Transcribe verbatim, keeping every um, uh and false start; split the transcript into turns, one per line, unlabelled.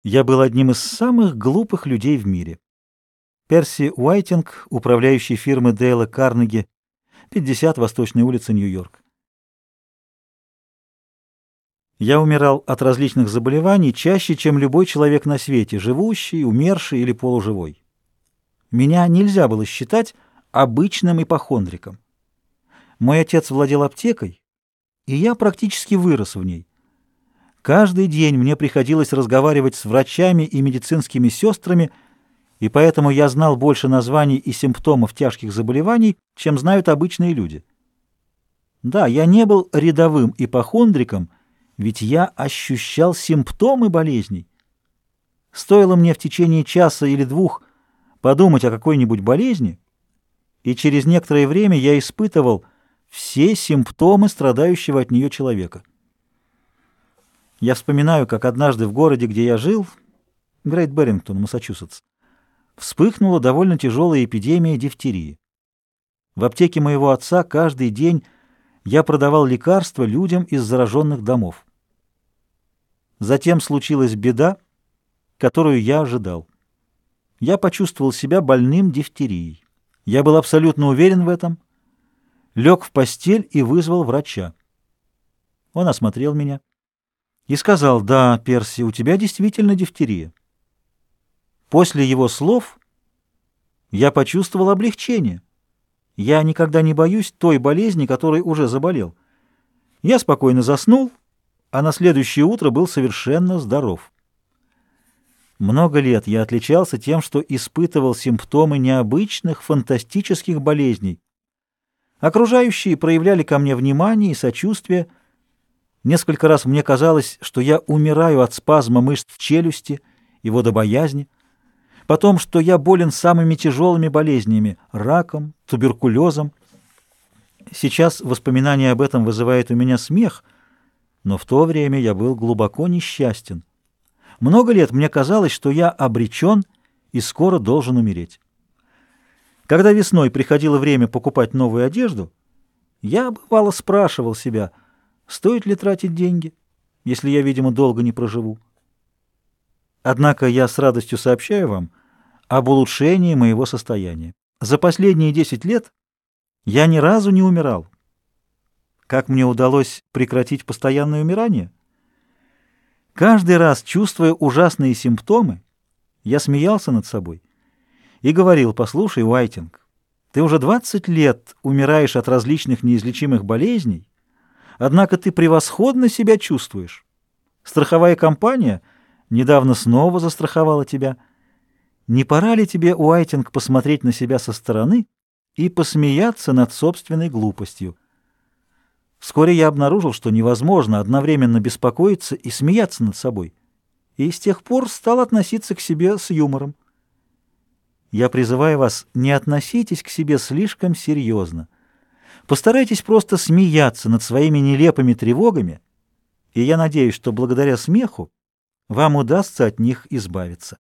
Я был одним из самых глупых людей в мире. Перси Уайтинг, управляющий фирмы Дейла Карнеги, пятьдесят, Восточная улица, Нью-Йорк. Я умирал от различных заболеваний чаще, чем любой человек на свете, живущий, умерший или полуживой. Меня нельзя было считать обычным ипохондриком. Мой отец владел аптекой, и я практически вырос в ней. Каждый день мне приходилось разговаривать с врачами и медицинскими сестрами, и поэтому я знал больше названий и симптомов тяжких заболеваний, чем знают обычные люди. Да, я не был рядовым ипохондриком, ведь я ощущал симптомы болезней. Стоило мне в течение часа или двух подумать о какой-нибудь болезни, и через некоторое время я испытывал все симптомы страдающего от нее человека. Я вспоминаю, как однажды в городе, где я жил, Грейт Беррингтон, Массачусетс, вспыхнула довольно тяжелая эпидемия дифтерии. В аптеке моего отца каждый день я продавал лекарства людям из зараженных домов. Затем случилась беда, которую я ожидал. Я почувствовал себя больным дифтерией. Я был абсолютно уверен в этом, лег в постель и вызвал врача. Он осмотрел меня и сказал: «Да, Перси, у тебя действительно дифтерия». После его слов я почувствовал облегчение. Я никогда не боюсь той болезни, которой уже заболел. Я спокойно заснул, а на следующее утро был совершенно здоров. Много лет я отличался тем, что испытывал симптомы необычных, фантастических болезней. Окружающие проявляли ко мне внимание и сочувствие. Несколько раз мне казалось, что я умираю от спазма мышц в челюсти и водобоязни, потом, что я болен самыми тяжелыми болезнями — раком, туберкулезом. Сейчас воспоминание об этом вызывает у меня смех, но в то время я был глубоко несчастен. Много лет мне казалось, что я обречен и скоро должен умереть. Когда весной приходило время покупать новую одежду, я, бывало, спрашивал себя, стоит ли тратить деньги, если я, видимо, долго не проживу. Однако я с радостью сообщаю вам об улучшении моего состояния. За последние десять лет я ни разу не умирал. Как мне удалось прекратить постоянное умирание? Каждый раз, чувствуя ужасные симптомы, я смеялся над собой и говорил: «Послушай, Уайтинг, ты уже двадцать лет умираешь от различных неизлечимых болезней, однако ты превосходно себя чувствуешь. Страховая компания недавно снова застраховала тебя. Не пора ли тебе, Уайтинг, посмотреть на себя со стороны и посмеяться над собственной глупостью?» Вскоре я обнаружил, что невозможно одновременно беспокоиться и смеяться над собой, и с тех пор стал относиться к себе с юмором. Я призываю вас, не относитесь к себе слишком серьезно. Постарайтесь просто смеяться над своими нелепыми тревогами, и я надеюсь, что благодаря смеху вам удастся от них избавиться.